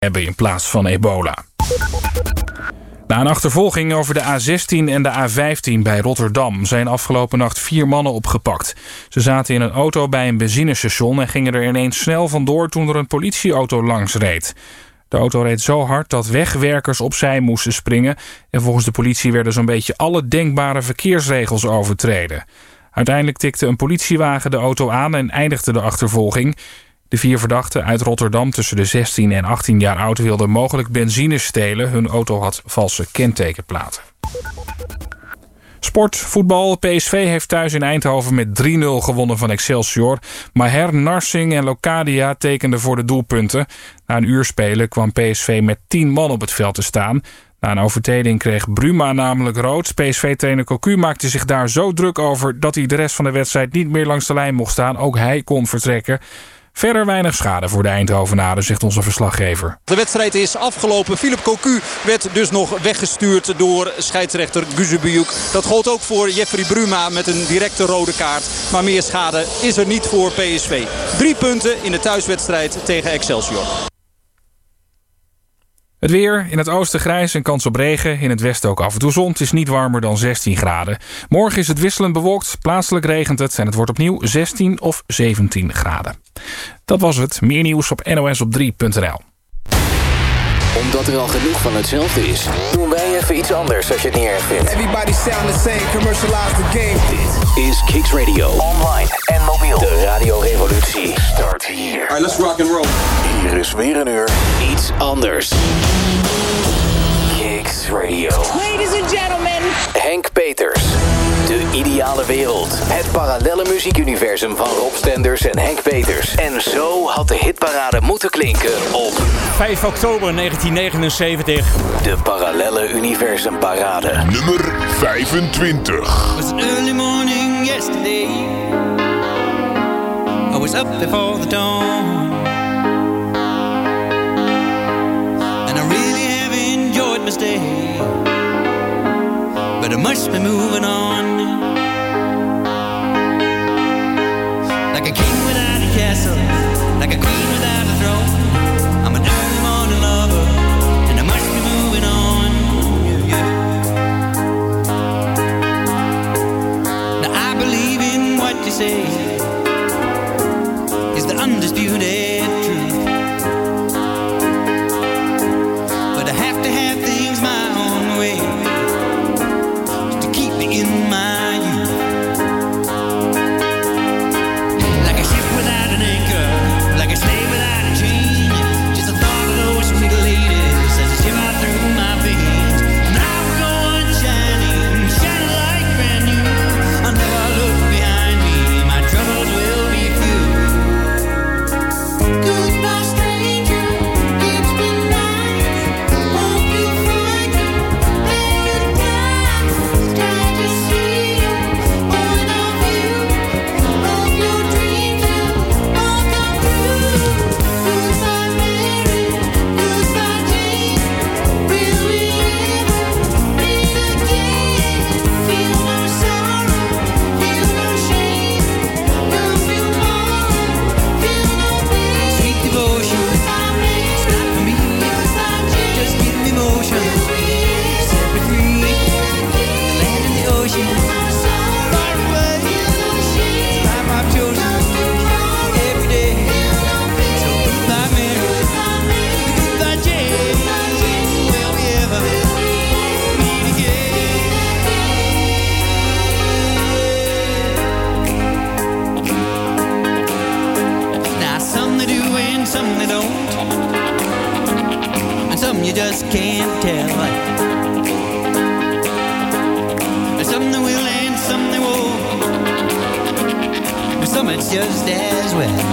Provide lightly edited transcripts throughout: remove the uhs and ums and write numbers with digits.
hebben in plaats van ebola. Na een achtervolging over de A16 en de A15 bij Rotterdam zijn afgelopen nacht 4 mannen opgepakt. Ze zaten in een auto bij een benzinestation en gingen er ineens snel vandoor toen er een politieauto langs reed. De auto reed zo hard dat wegwerkers opzij moesten springen en volgens de politie werden zo'n beetje alle denkbare verkeersregels overtreden. Uiteindelijk tikte een politiewagen de auto aan en eindigde de achtervolging. De 4 verdachten uit Rotterdam tussen de 16 en 18 jaar oud wilden mogelijk benzine stelen. Hun auto had valse kentekenplaten. Sport, voetbal. PSV heeft thuis in Eindhoven met 3-0 gewonnen van Excelsior. Maher, Narsing en Locadia tekenden voor de doelpunten. Na een uur spelen kwam PSV met 10 man op het veld te staan. Na een overtreding kreeg Bruma namelijk rood. PSV-trainer Cocu maakte zich daar zo druk over dat hij de rest van de wedstrijd niet meer langs de lijn mocht staan. Ook hij kon vertrekken. Verder weinig schade voor de Eindhovenaren, zegt onze verslaggever. De wedstrijd is afgelopen. Philippe Cocu werd dus nog weggestuurd door scheidsrechter Guzebujuk. Dat gold ook voor Jeffrey Bruma met een directe rode kaart. Maar meer schade is er niet voor PSV. 3 punten in de thuiswedstrijd tegen Excelsior. Het weer, in het oosten grijs en kans op regen. In het westen ook af en toe zon. Het is niet warmer dan 16 graden. Morgen is het wisselend bewolkt. Plaatselijk regent het en het wordt opnieuw 16 of 17 graden. Dat was het. Meer nieuws op nosop3.nl. Omdat er al genoeg van hetzelfde is, doen wij even iets anders als je het niet erg vindt. Everybody sound the same, commercialize the game. Dit is Kicks Radio. Online en mobiel. De radiorevolutie start hier. Alright, let's rock and roll. Hier is weer een uur iets anders. Kicks Radio. Ladies and gentlemen. Henk Peters. De ideale wereld. Het parallelle muziekuniversum van Rob Stenders en Henk Peters. En zo had de hitparade moeten klinken op 5 oktober 1979. de parallelle universumparade. Nummer 25. It was an early morning yesterday. I was up before the dawn, and I really have enjoyed my stay, but I must be moving on. Like a king without a castle, like a queen without a throne. I'm an early morning lover, and I must be moving on. Yeah, yeah. Now I believe in what you say is the undisputed truth, but I have to have things my own way to keep me in my youth. Like a ship without an anchor, like a slave without a chain, just the thought of those sweet ladies as a shiver through my veins. And I will go on shining, shining like brand new. I'll never look behind me, my troubles will be few. Goodbye, stranger, it's been nice. Hope you find paradise. Glad to see you, one of you. Hope your dreams will all come true. Goodbye, Mary, goodbye, Jane. Will we ever meet again? Feel no sorrow, feel no shame. Don't feel more, feel no pain. Sweet devotion, it's not for me. Just give me motion, set me free. The land and the ocean, far away. Life I've chosen every day. So goodbye, Mary, goodbye, Jane. Will we ever meet again? Now some they do and some they don't, and some you just can't tell. And some they will and some they won't, and some it's just as well.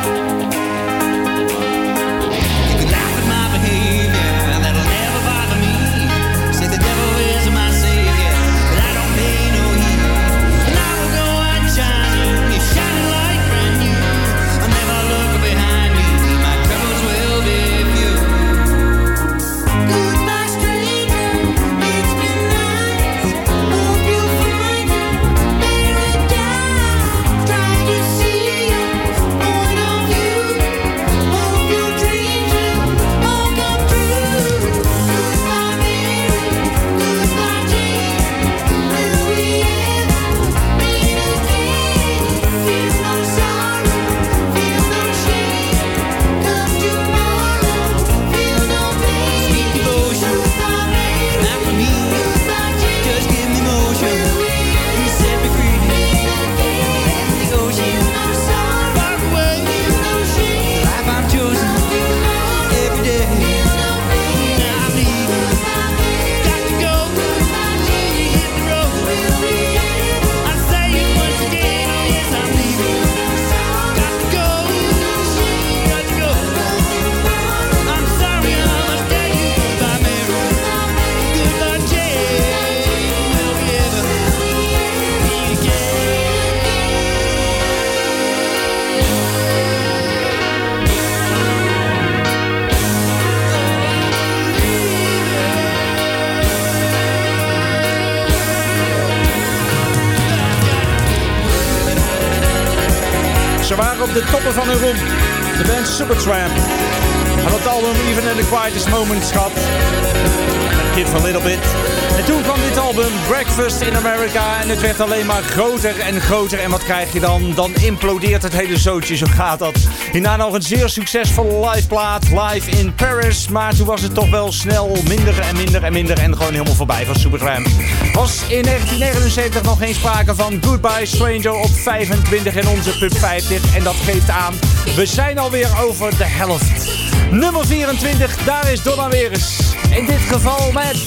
You can laugh at my behavior, that'll never bother me. Say the devil is my savior, but I don't pay no heed. And I will go on shining, shining like brand new. I'll never look behind me, my troubles will be few. Goodbye, stranger, it's been nice. Hope you find paradise. Try to see you, one of you. de toppen van hun roem. De band Supertramp. Had het album Even in the Quietest Moments gehad. Give a Little Bit. En toen kwam dit album Breakfast in America. En het werd alleen maar groter en groter. En wat krijg je dan? Dan implodeert het hele zootje. Zo gaat dat. Hierna nog een zeer succesvolle liveplaat. Live in Paris. Maar toen was het toch wel snel minder en minder en minder. En gewoon helemaal voorbij van Supertramp. Was in 1979 nog geen sprake van Goodbye Stranger op 25 in onze Pub 50. En dat geeft aan, we zijn alweer over de helft. Nummer 24, daar is Donna weer eens. In dit geval met...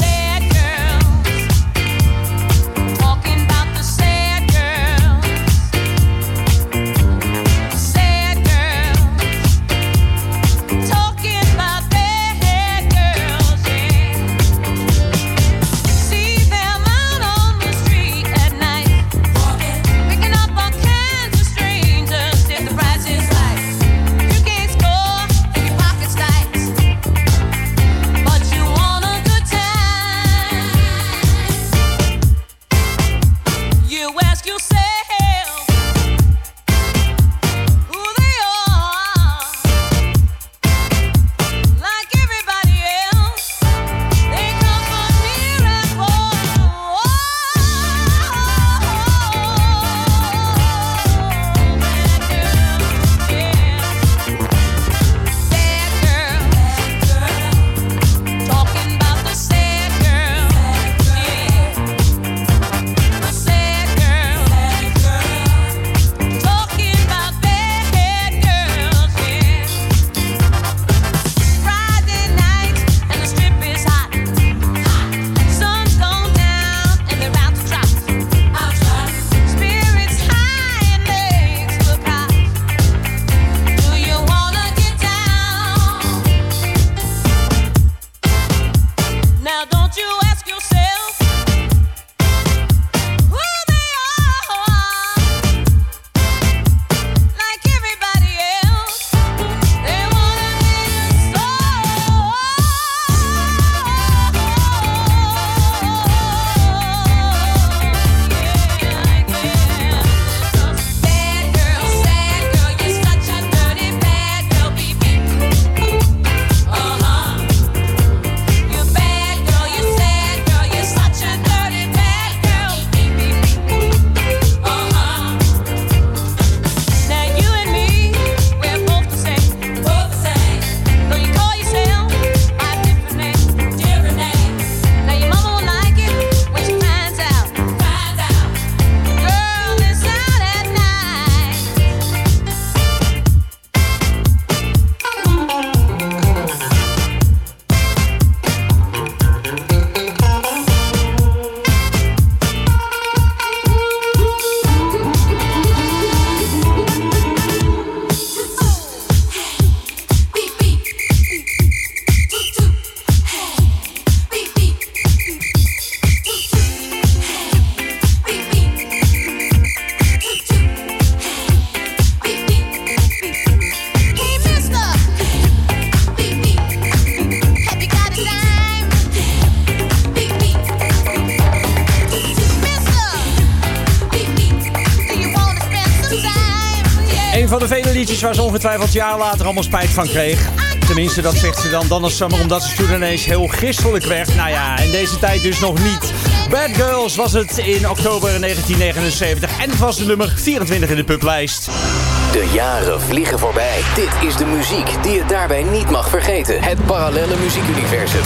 Van de vele liedjes waar ze ongetwijfeld jaar later allemaal spijt van kreeg. Tenminste, dat zegt ze dan Donna Summer, omdat ze toen ineens heel gistelijk werd. Nou ja, in deze tijd dus nog niet. Bad Girls was het in oktober 1979 en het was de nummer 24 in de publijst. De jaren vliegen voorbij. Dit is de muziek die je daarbij niet mag vergeten. Het parallelle muziekuniversum.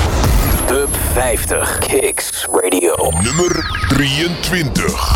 Pub 50. Kicks Radio. Nummer 23.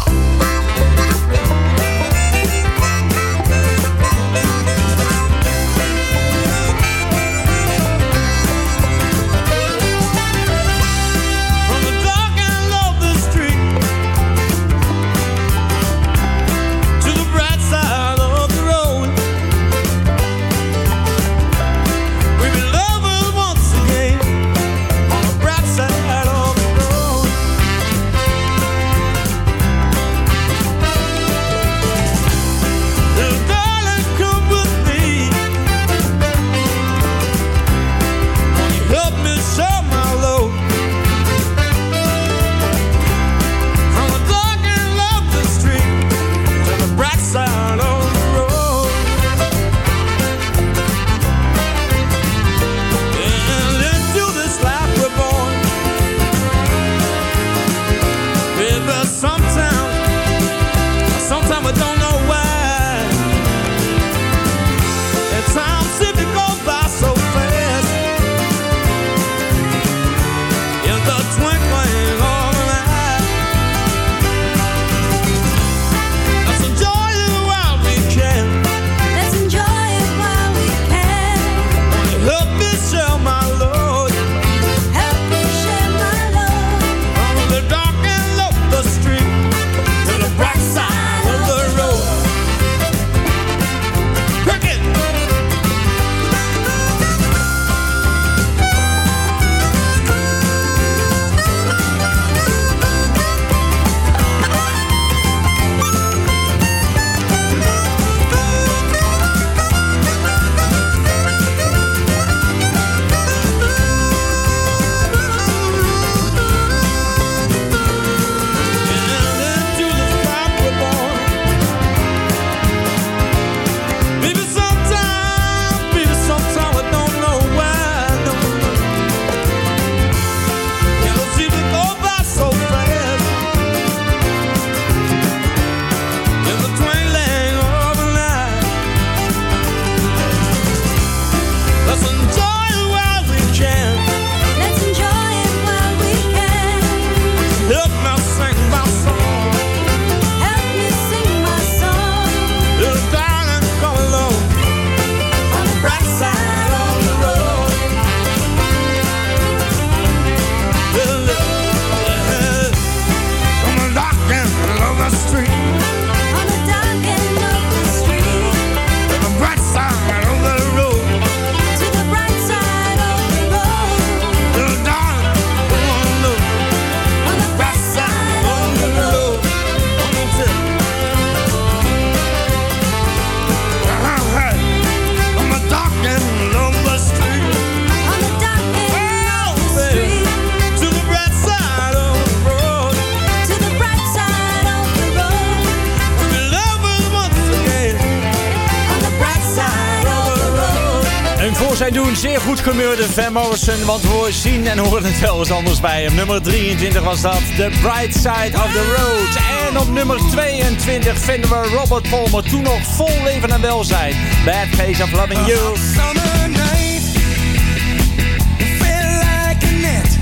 zijn doen. Zeer goed gemeurde Van Morrison, want we zien en horen het wel eens anders bij hem. Nummer 23 was dat, The Bright Side of the Road. En op nummer 22 vinden we Robert Palmer, toen nog vol leven en welzijn. Bad Case of Loving You. Summer night, it felt like a net.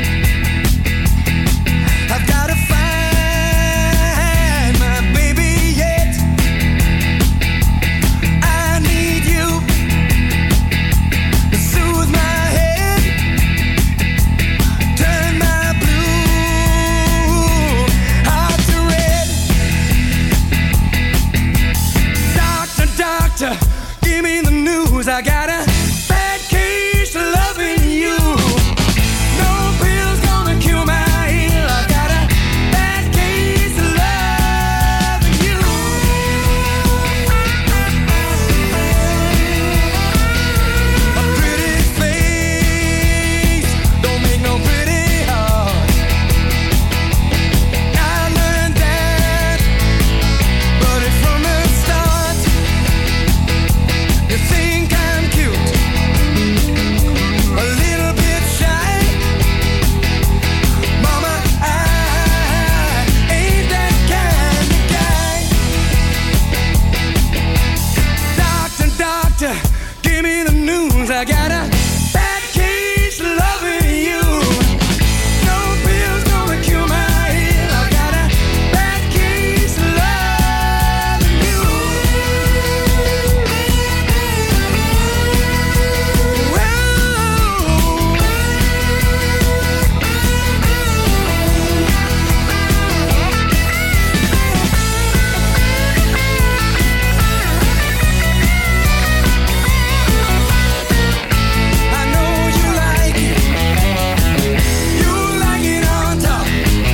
I've gotta find my baby yet. I need you to soothe my head, turn my blue heart to red. Doctor, doctor, give me the news. I got a bad case of loving you. No pill's gonna cure my ill. I got a bad case of loving you. A pretty face don't make no pretty heart. I learned that, but it's from the start. You think I'm cute, a little bit shy. Mama, I ain't that kind of guy. Doctor, doctor, give me the news. I got a bad case of loving you. No pill's gonna cure my ill. I got a bad case of loving you. I know you like it. You like it on top.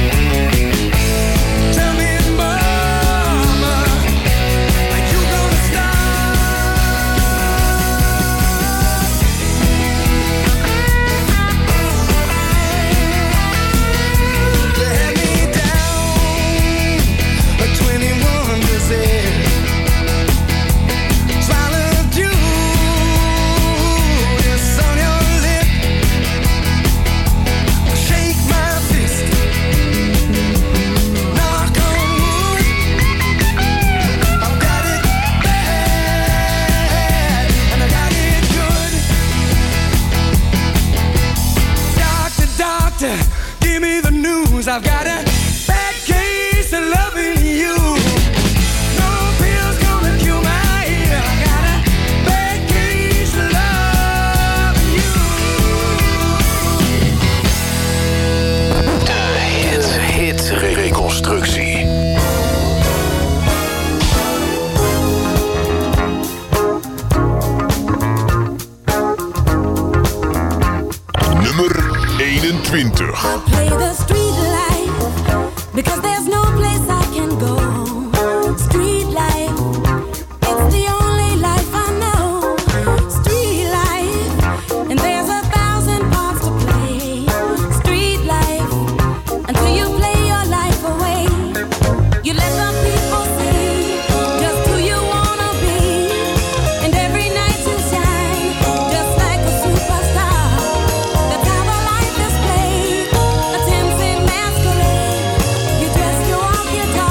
Tell me, mama, are you gonna stop? You had me down a 21%. Swallowed you, it's on your lip. Shake my fist, knock on wood. I've got it bad, and I got it good. Doctor, doctor, give me the news. I've got a bad case of loving you. No pill's gonna cure my ill. I got a bad case of loving you. De hitreconstructie. Nummer 21. Play the street life because there's no place I can go. Street life, it's the only life I know. Street life, and there's 1,000 parts to play. Street life, until you play your life away. You let the people see just who you wanna be, and every night you shine just like a superstar. That's how the life is played, a 10-cent masquerade. You dress, you walk, you talk.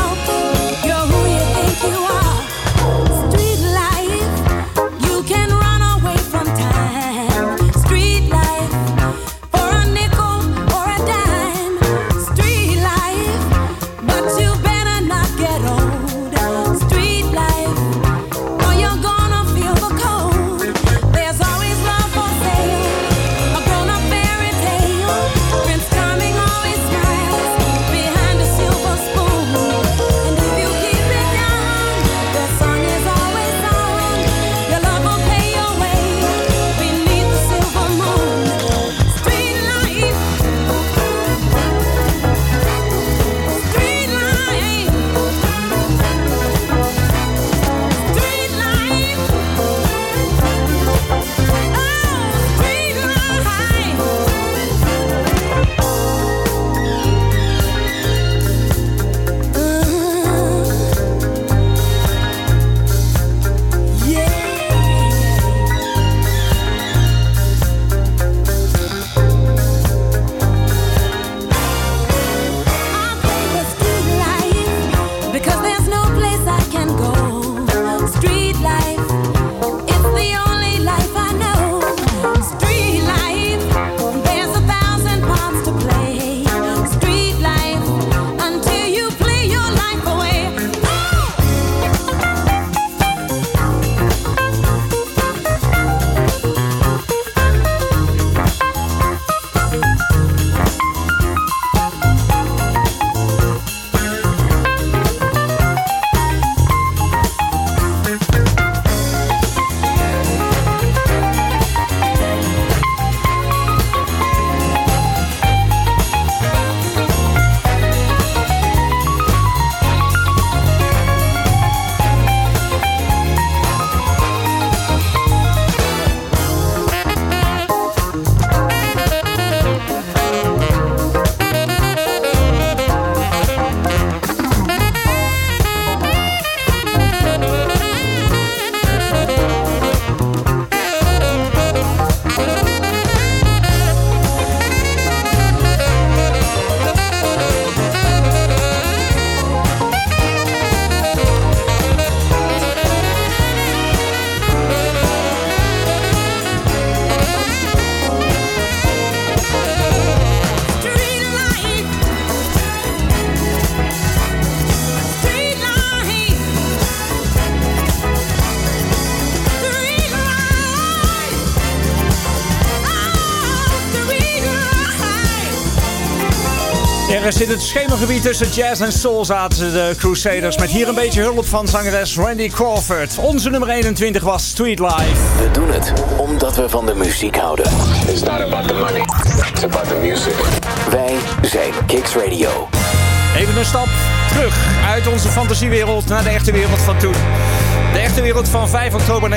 Ergens in het schemergebied tussen jazz en soul zaten de Crusaders met hier een beetje hulp van zangeres Randy Crawford. Onze nummer 21 was Street Life. We doen het omdat we van de muziek houden. It's not about the money, it's about the music. Wij zijn Kicks Radio. Even een stap terug uit onze fantasiewereld naar de echte wereld van toen. De echte wereld van 5 oktober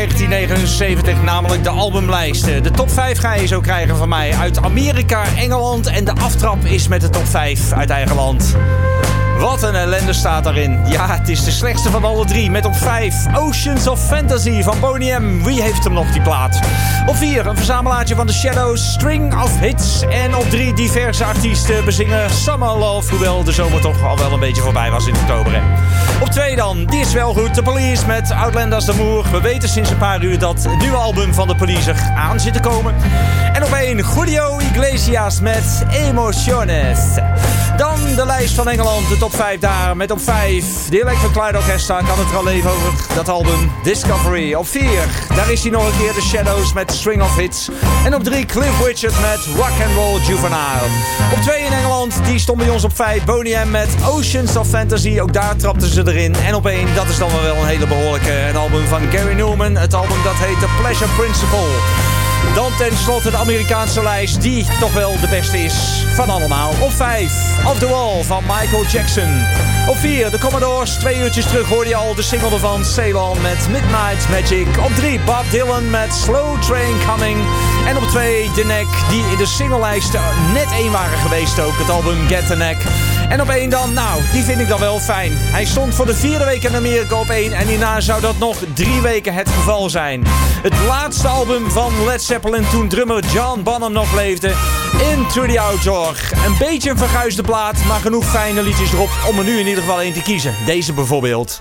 1979, namelijk de albumlijsten. De top 5 ga je zo krijgen van mij uit Amerika, Engeland en de aftrap is met de top 5 uit eigen land. Wat een ellende staat daarin. Ja, het is de slechtste van alle drie. Met op 5 Oceans of Fantasy van Boney M. Wie heeft hem nog, die plaat? Op 4 een verzamelaartje van The Shadows, String of Hits. En op 3 diverse artiesten bezingen Summer Love. Hoewel de zomer toch al wel een beetje voorbij was in oktober. Hè. Op 2 dan, die is wel goed. The Police met Outlanders d'Amour. We weten sinds een paar uur dat het nieuwe album van The Police er aan zit te komen. En op 1 Julio Iglesias met Emociones. Dan de lijst van Engeland, de top 5 daar. Met op 5 de Electric Light Orchestra. Ik had het er al even over, dat album Discovery. Op 4, daar is hij nog een keer, The Shadows met String of Hits. En op 3 Cliff Richard met Rock and Roll Juvenile. Op 2 in Engeland, die stond bij ons op 5. Boney M met Oceans of Fantasy. Ook daar trapten ze erin. En op 1, dat is dan wel een hele behoorlijke. Een album van Gary Numan. Het album dat heet The Pleasure Principle. Dan tenslotte de Amerikaanse lijst, die toch wel de beste is van allemaal. Op 5, Off the Wall van Michael Jackson. Op 4, de Commodores. 2 uurtjes terug hoorde je al de single ervan, Ceylon met Midnight Magic. Op 3, Bob Dylan met Slow Train Coming. En op 2, The Knack, die in de singlelijsten net 1 waren geweest ook. Het album Get the Knack. En op 1 dan, nou, die vind ik dan wel fijn. Hij stond voor de 4e week in Amerika op 1 en hierna zou dat nog 3 weken het geval zijn. Het laatste album van Led Zeppelin toen drummer John Bonham nog leefde. Into the Outdoor. Een beetje een verguisde plaat, maar genoeg fijne liedjes erop om er nu in ieder geval 1 te kiezen. Deze bijvoorbeeld.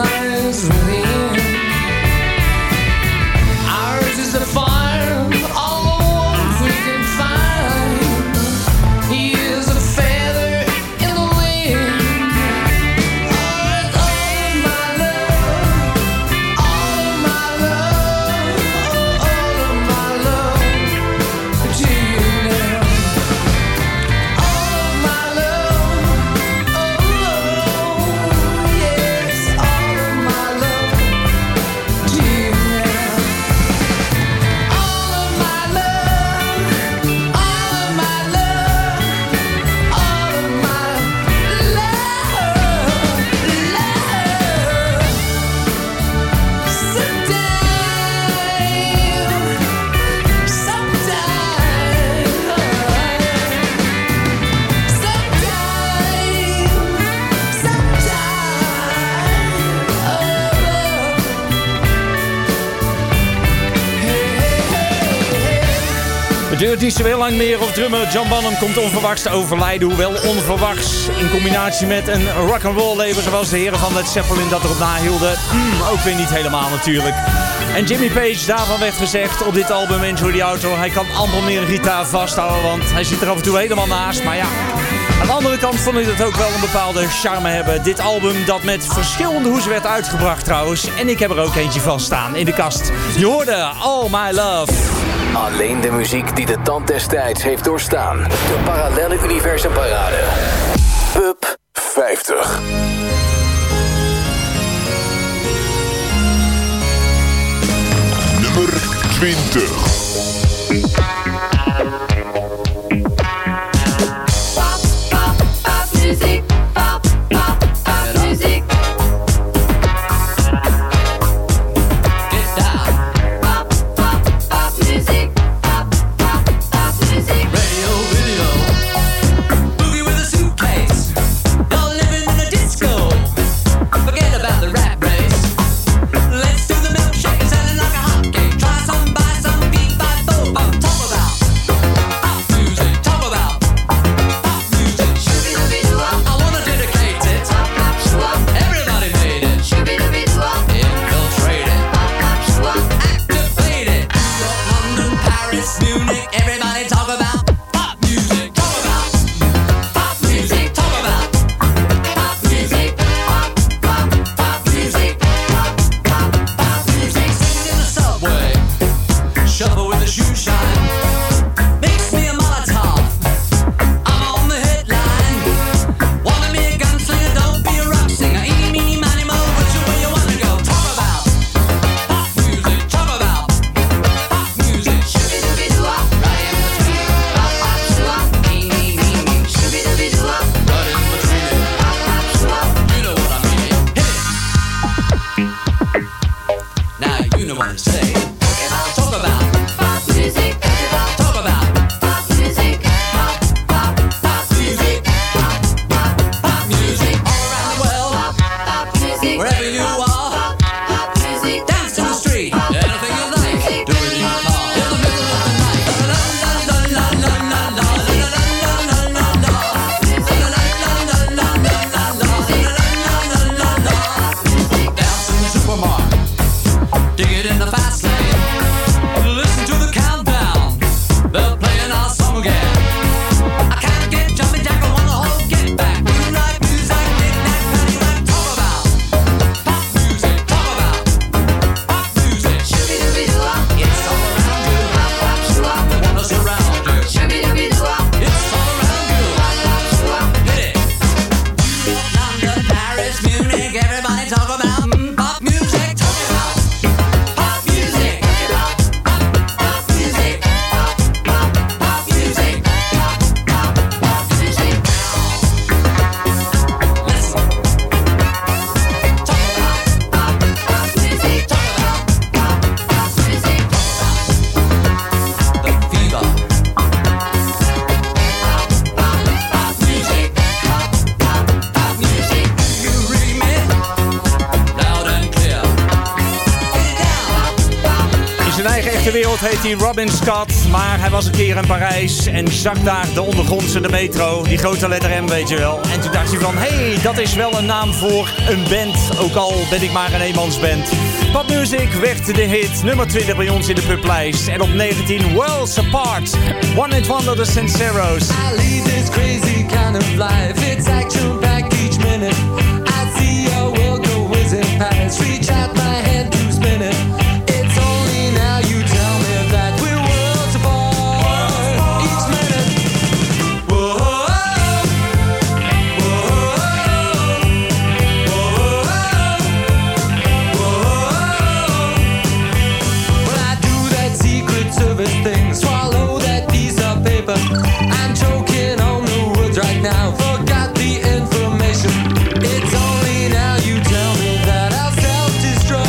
lies within. Ours is a farm, all we can find. He is a feather in the wind. All of my love, all of my love, all of my love to you now. All of my love, oh yes, all of my love to you now. All of my love, all of my love, all of my love, Het duurt niet zo heel lang meer of drummer John Bonham komt onverwachts te overlijden. Hoewel onverwachts in combinatie met een rock'n'roll leven zoals de heren van Led Zeppelin dat erop nahielden. Ook weer niet helemaal natuurlijk. En Jimmy Page, daarvan werd gezegd op dit album Enjoy the Outro, hij kan amper meer een gitaar vasthouden, want hij zit er af en toe helemaal naast. Maar ja, aan de andere kant vond ik het ook wel een bepaalde charme hebben. Dit album dat met verschillende hoesen werd uitgebracht trouwens. En ik heb er ook eentje van staan in de kast. Je hoorde All My Love. Alleen de muziek die de tand des tijds heeft doorstaan. De Parallelle Universum Parade. Up 50. Nummer 20. Pop, pop, pop music. Pop, pop, pop music. Get down. Pop, pop, pop music. Pop, pop, pop music. Radio, video. Boogie with a suitcase. You're living in a disco. Forget about the rat race. Let's do the milkshake and sell it like a hotcake. Try some, buy some, beat by boba. zijn eigen echte wereld heet hij Robin Scott. Maar hij was een keer in Parijs en zag daar de ondergrondse de metro. Die grote letter M, weet je wel. En toen dacht hij van, hé, dat is wel een naam voor een band. Ook al ben ik maar een eenmansband. Pop Music werd de hit nummer 20 bij ons in de publijst. En op 19 Worlds Apart. One Hit Wonder the Sinceros. I lead this crazy kind of life. It's action-packed each minute. I see your world go whizzing past. Reach out my hand to spin it. It's only now you tell me that we're worlds apart. Each minute. Whoa, whoa, whoa. When I do that Secret Service thing, swallow that piece of paper. I'm choking on the words right now. Forgot the information. It's only now you tell me that I'll self-destruct.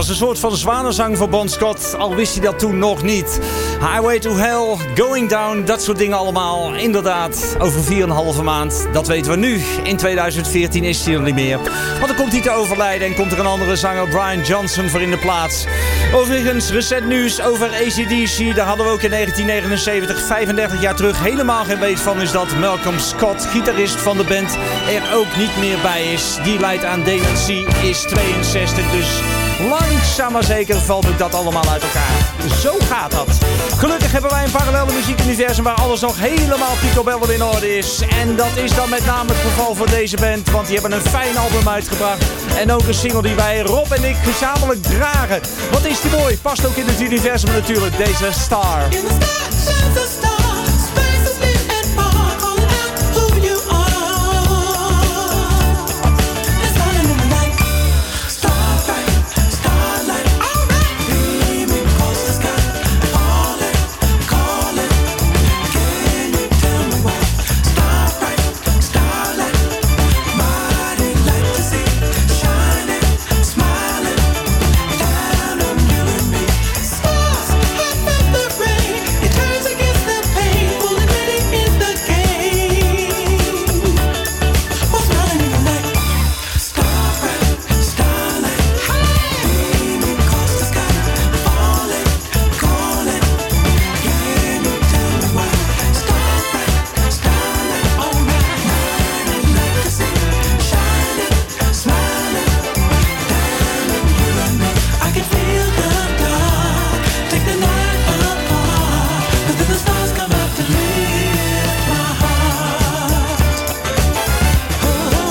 was een soort van zwanenzang voor Bon Scott, al wist hij dat toen nog niet. Highway to Hell, Going Down, dat soort dingen allemaal. Inderdaad, over 4,5 maand, dat weten we nu. In 2014 is hij er niet meer. Want dan komt hij te overlijden en komt er een andere zanger, Brian Johnson, voor in de plaats. Overigens, recent nieuws over AC/DC. Daar hadden we ook in 1979, 35 jaar terug, helemaal geen weet van. Is dat Malcolm Scott, gitarist van de band, er ook niet meer bij is. Die lijdt aan dementie, is 62, dus langzaam maar zeker valt ook dat allemaal uit elkaar. Zo gaat dat. Gelukkig hebben wij een parallele muziekuniversum waar alles nog helemaal picobello in orde is. En dat is dan met name het geval voor deze band, want die hebben een fijn album uitgebracht. En ook een single die wij, Rob en ik, gezamenlijk dragen. Wat is die mooi? Past ook in het universum natuurlijk, deze Star. In the sky shines a star. Space is big and far. Calling out who you are. It's running in the night. Starlight, starlight. Alright. Beaming across the sky. Calling, calling. Can you tell me why? Starlight, starlight. Mighty light to see. Shining, smiling. Down on you and me. Stars, hot from the rain. It turns against the pain. Pulling ready in the game. What's running in the night? Starlight, starlight. Beaming across the sky. Falling, calling. Can you tell me why? Starlight, starlight. Alright. Mighty light to see. Shining, smiling. Down on you and me. I can feel the dark. Take the night apart. 'Cause then the stars come out to lift my heart. Oh,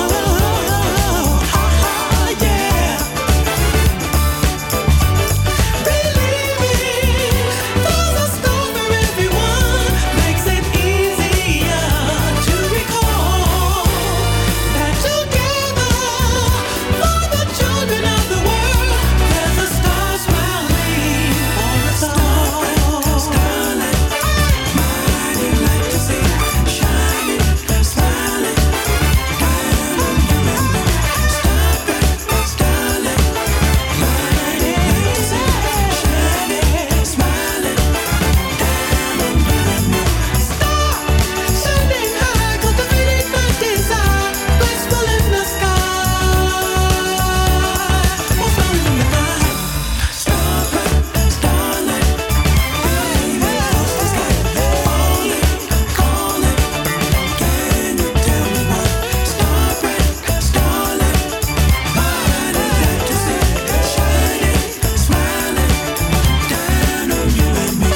yeah. Believing there's a stone for everyone makes it easier to recall that together for the children of the world there's a star smiling on us all. Starlight, mighty light to see, shining, smiling, down on you and me. Starlight, starlight, mighty light to see, shining, smiling, down on you and me. Star, shining high, cultivating my desire, graceful in the sky. What's running in the night? Starlight, starlight, beaming across the sky, falling, calling. Can you tell me why? Starlight, starlight, mighty light to see, shining, smiling, down on you and me.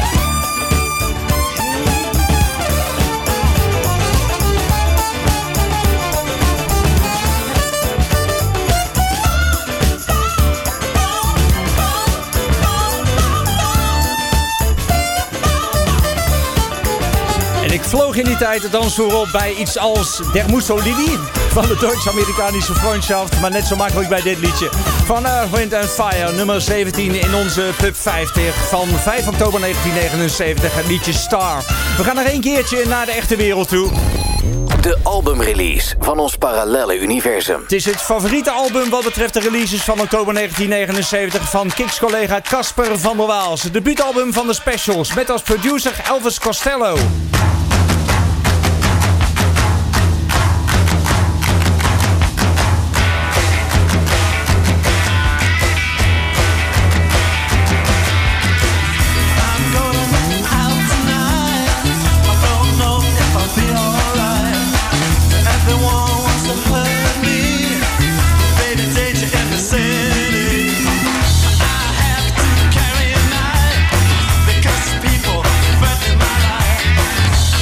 En ik vloog in die tijd de dansvloer op bij iets als Der Mussolini van de Duits-Amerikanische Freundschaft. Maar net zo makkelijk bij dit liedje. Van Earth, Wind & Fire, nummer 17 in onze Pub 50 van 5 oktober 1979. Het liedje Star. We gaan nog één keertje naar de echte wereld toe. De albumrelease van ons parallelle universum. Het is het favoriete album wat betreft de releases van oktober 1979 van Kicks-collega Casper van der Waals. Het debuutalbum van de Specials met als producer Elvis Costello. Because people threaten my life.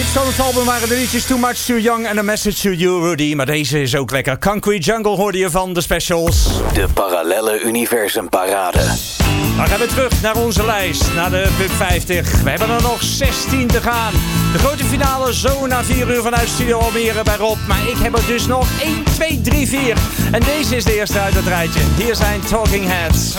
Hits van het album waren de liedjes Too Much, Too Young en A Message to You, Rudy. Maar deze is ook lekker. Concrete Jungle hoorde je van de Specials. De Parallelle Universum Parade. Dan gaan we terug naar onze lijst, naar de Pub 50. We hebben er nog 16 te gaan. De grote finale zo na 4 uur vanuit Studio Almere bij Rob. Maar ik heb er dus nog 1, 2, 3, 4. En deze is de eerste uit het rijtje. Hier zijn Talking Heads.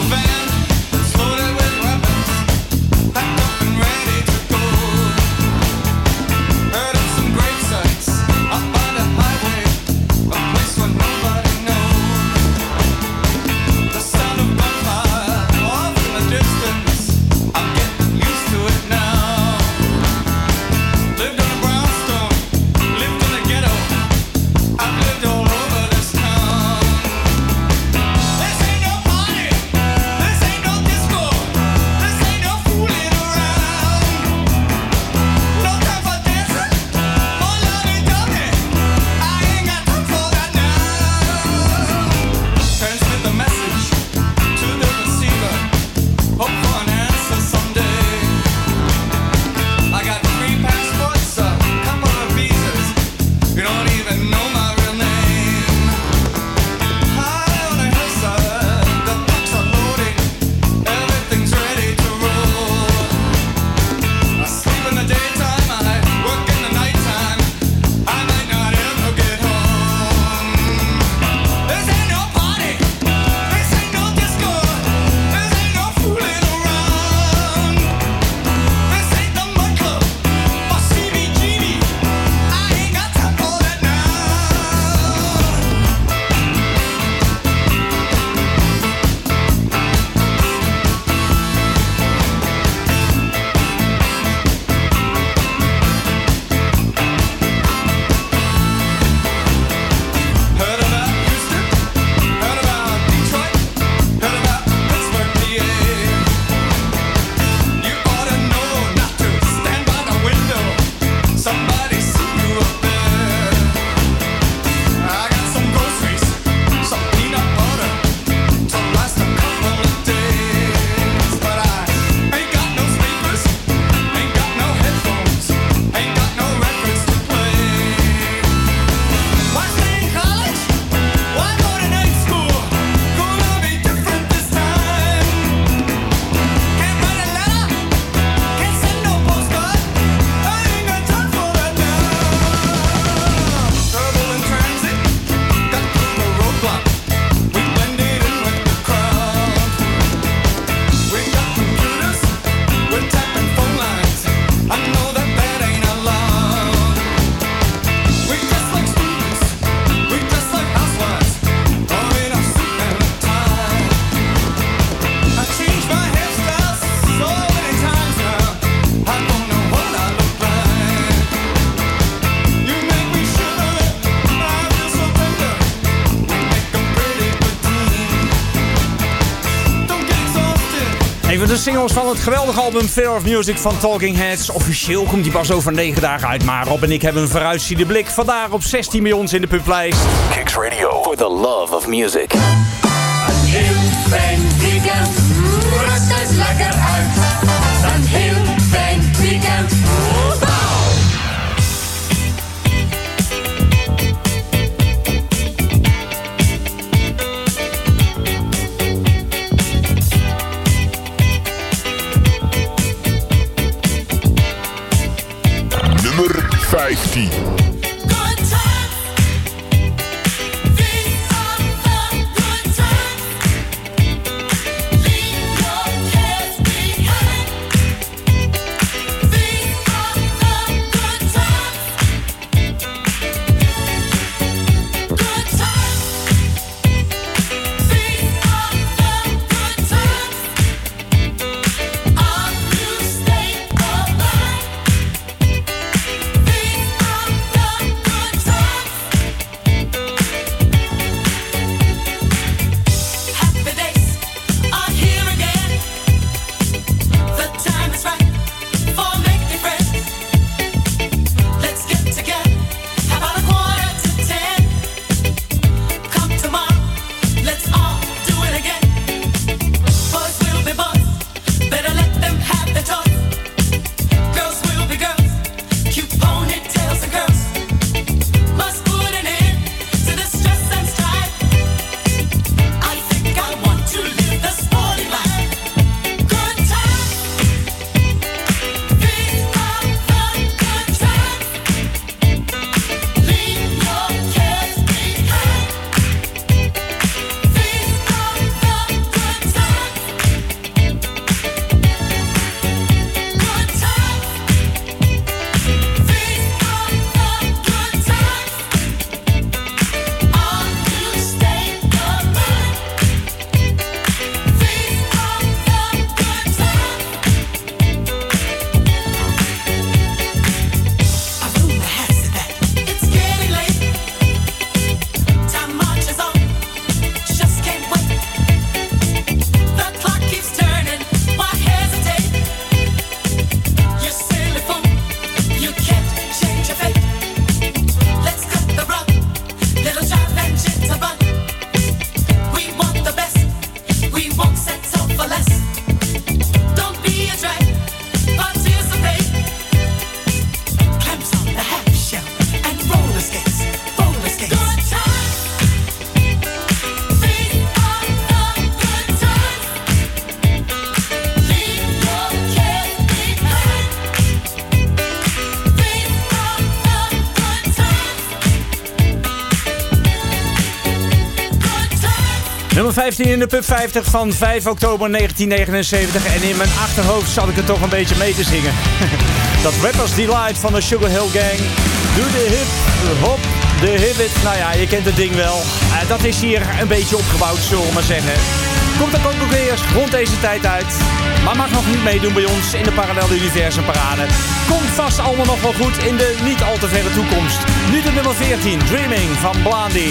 De singles van het geweldige album Fear of Music van Talking Heads. Officieel komt die pas over 9 dagen uit, maar Rob en ik hebben een vooruitziende blik. Vandaag op 16 miljoen in de publijst. Kicks Radio. For the love of music. Een heel fijn weekend, rust eens lekker uit. Een heel fijn weekend, Nummer 15. These are Nummer 15 in de Pub 50 van 5 oktober 1979. En in mijn achterhoofd zat ik het toch een beetje mee te zingen. Dat Rappers Delight van de Sugar Hill Gang. Doe de hip, hop, de hip. Nou ja, je kent het ding wel. Dat is hier een beetje opgebouwd, zullen we maar zeggen. Komt ook eerst rond deze tijd uit. Maar mag nog niet meedoen bij ons in de Parallelle Universum Parade. Komt vast allemaal nog wel goed in de niet al te verre toekomst. Nu de nummer 14, Dreaming van Blondie.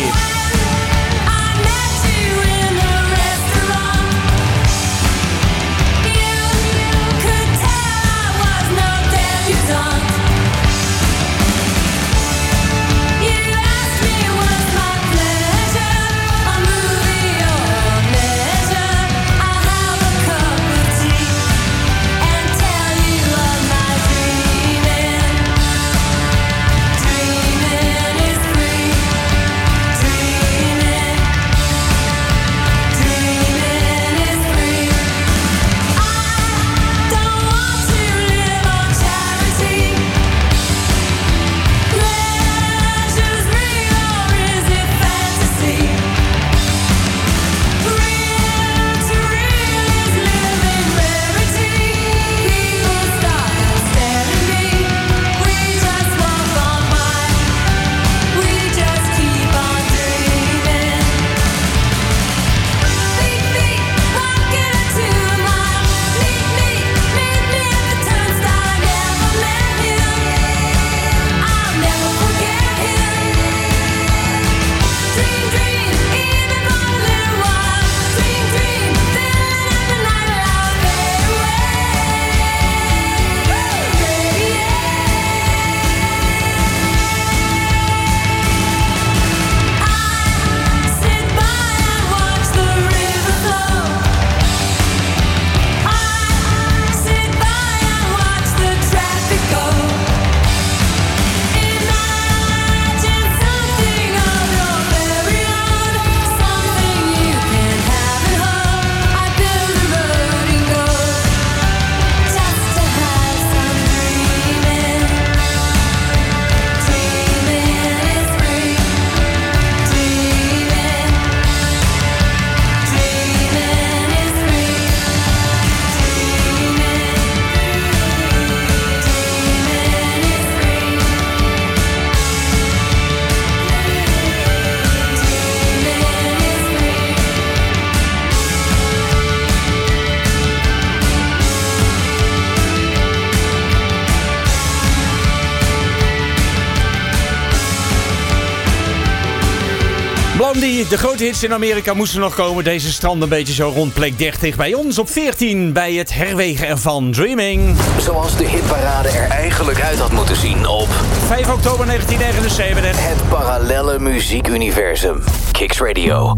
De grote hits in Amerika moesten nog komen. Deze strand een beetje zo rond plek 30. Bij ons op 14 bij het herwegen ervan Dreaming. Zoals de hitparade er eigenlijk uit had moeten zien op 5 oktober 1979. Het Parallelle Muziekuniversum. Kicks Radio.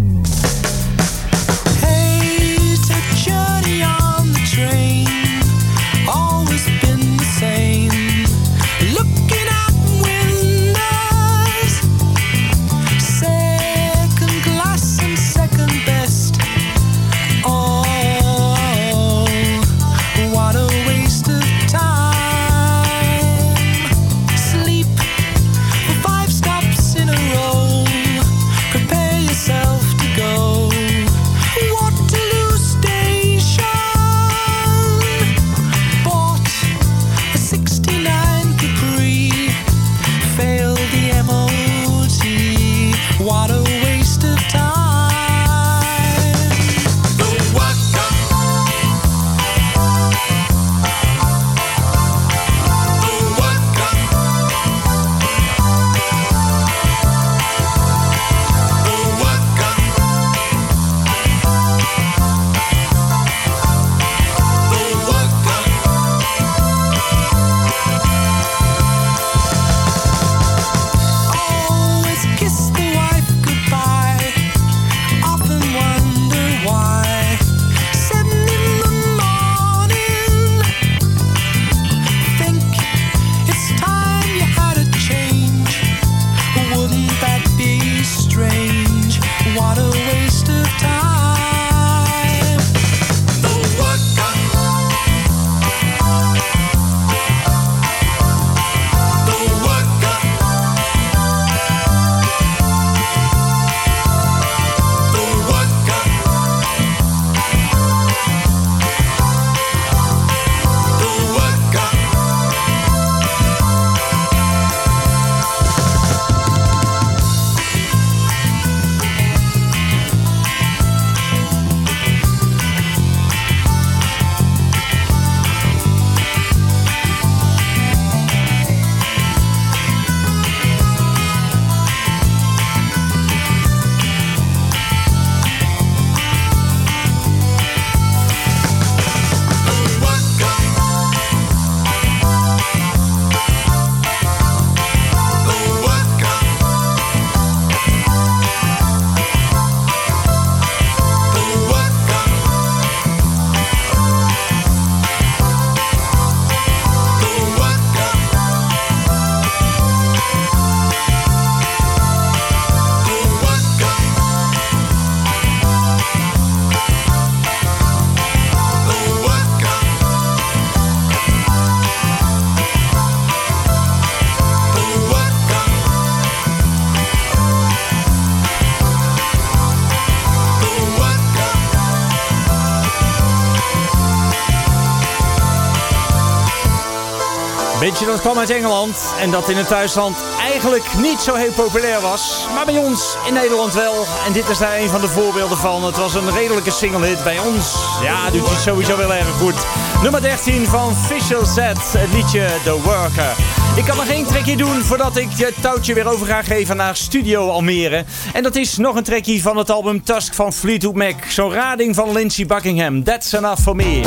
Hey, it's a journey on the train. Always been the same. Looking out windows. Second class and second best. Oh, what a waste of time. Sleep for 5 stops in a row. Prepare yourself to go. Weet je, dat kwam uit Engeland en dat in het thuisland eigenlijk niet zo heel populair was. Maar bij ons in Nederland wel. En dit is daar een van de voorbeelden van. Het was een redelijke single hit bij ons. Ja, doet hij sowieso wel erg goed. Nummer 13 van Visual Set, het liedje The Worker. Ik kan nog één trekje doen voordat ik het touwtje weer over ga geven naar Studio Almere. En dat is nog een trekje van het album Tusk van Fleetwood Mac. Zo'n rading van Lindsey Buckingham. That's Enough For Me.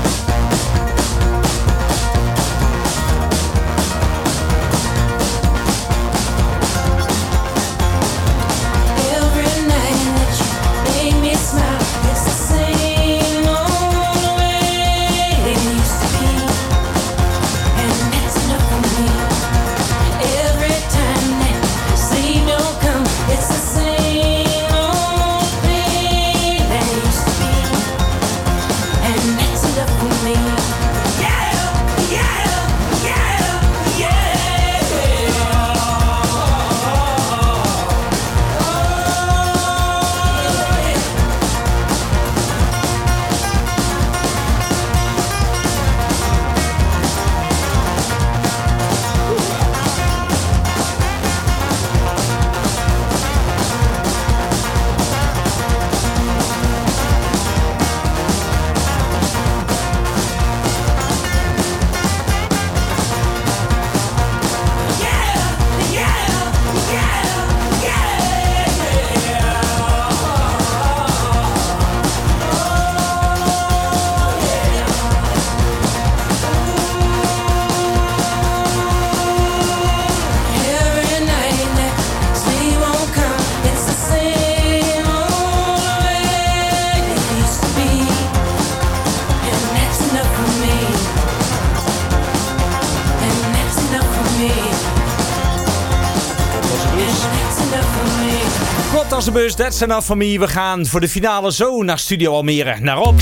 Als de bus, that's enough for me. We gaan voor de finale zo naar Studio Almere. Naar op.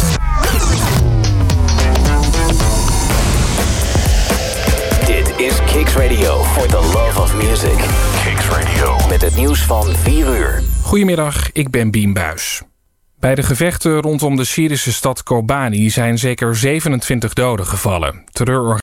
Dit is Kicks Radio for the love of music. Kicks Radio. Met het nieuws van 4 uur. Goedemiddag, ik ben Bien Buijs. Bij de gevechten rondom de Syrische stad Kobani zijn zeker 27 doden gevallen.